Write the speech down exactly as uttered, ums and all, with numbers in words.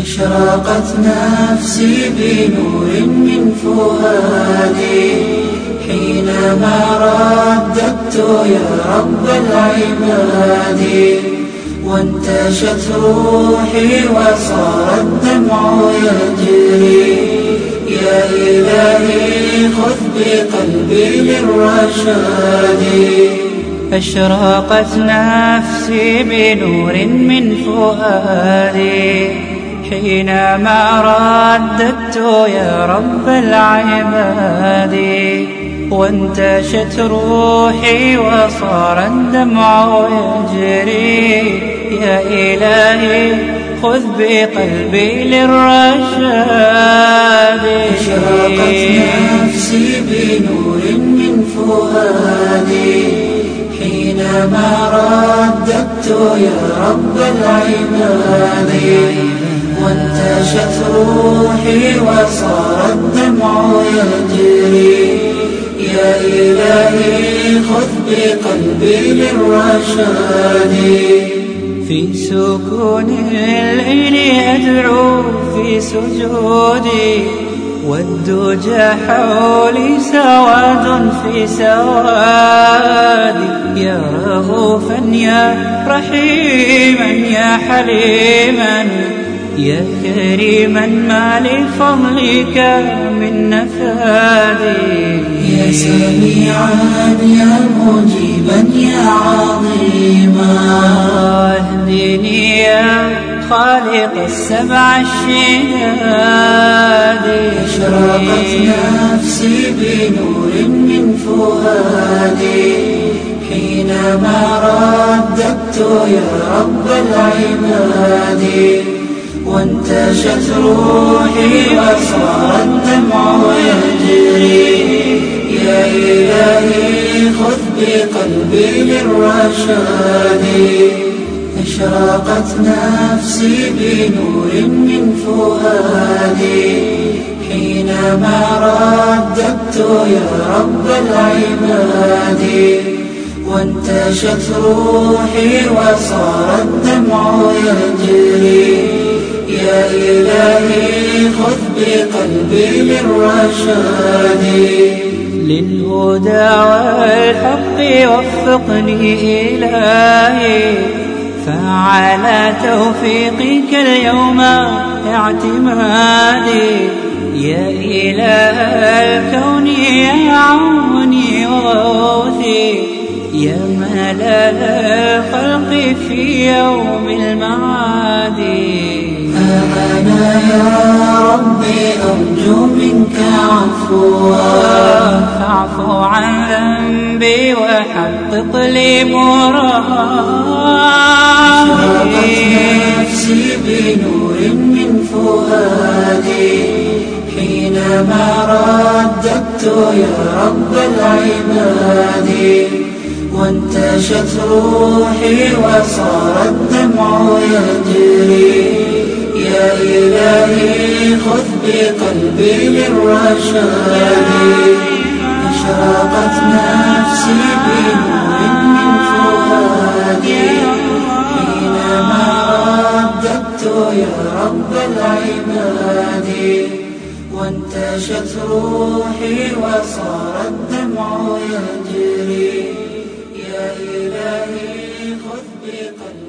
أشرقت نفسي بنور من فؤادي حينما رددت يا رب العباد، وانتشت روحي وصار الدمع يجري. يا إلهي خذ بقلبي للرشاد. أشرقت نفسي بنور من فؤادي حينما رددت يا رب العباد، وانتشت روحي وصار الدمع يجري. يا إلهي خذ بقلبي للرشاد. أشرقت نفسي بنور من فؤادي حينما رددت يا رب العباد، وانتشت روحي وصار الدمع يجري. يا إلهي خذ بقلبي للرشاد. في سكون الليل أدعو في سجودي، والدجى حولي سواد في سوادي. يا رؤوفا يا رحيما يا حليما يا كريما ما لفضلك من نفادي. يا سميعا يا مجيبا يا عظيما اهدني يا خالق السبع الشداد. أشرقت نفسي بنور من فؤادي حينما رددت يا رب العباد، وانتشت روحي وصار الدمع يجري. يا إلهي خذ بقلبي للرشاد. أشرقت نفسي بنور من فؤادي حينما رددت يا رب العباد، وانتشت روحي وصار الدمع يجري. يا إلهي خذ بقلبي للرشاد. للهدى والحق وفقني إلهي، فعلى توفيقك اليوم اعتمادي. يا إله الكون يا عوني وغوثي، يا ملال الخلق في يوم المعاد. أنا يا ربي أرجو منك عفوا، فاعف عن ذنبي وحقق لي مرادي. نفسي بنور من فؤادي حينما رددت يا رب العباد، وانتشت روحي وصار الدمع يجري. يا إلهي خذ بقلبي للرشاد. أشرقت نفسي بنور من فؤادي حينما رددت يا رب العباد، وانتشت روحي وصار الدمع يجري. يا إلهي خذ بقلبي